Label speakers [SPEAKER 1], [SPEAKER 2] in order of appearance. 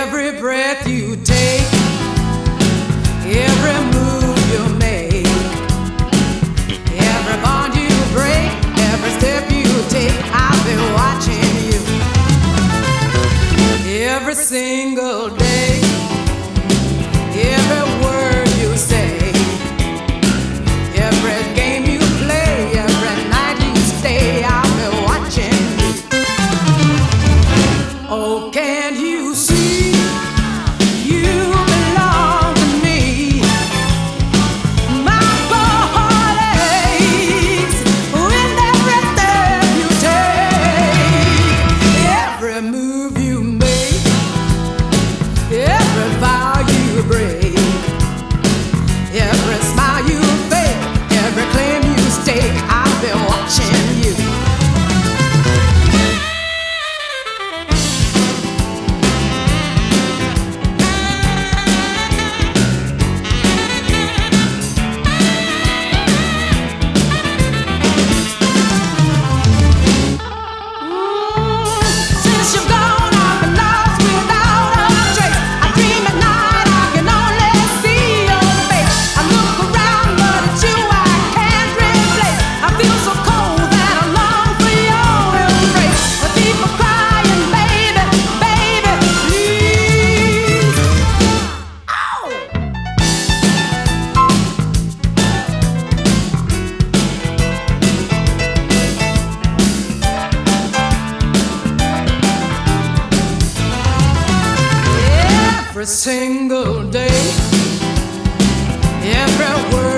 [SPEAKER 1] Every breath you take, every move you make, every bond you break, every step you take, I've been watching you. Every single day, every word you say, every game you play, every night you stay, I've been watching you. Oh, can't you see you belong to me? My heart aches with every step you take, every move you make, every vow you break, every smile you fake, every claim you stake, I've been watching you. Since you've gone, I've been lost without a trace. I dream at night, I can only see your face. I look around, but it's you I can't replace. I feel so cold that I long for your embrace. I keep on crying, baby, baby, please. Oh! Every single day, every word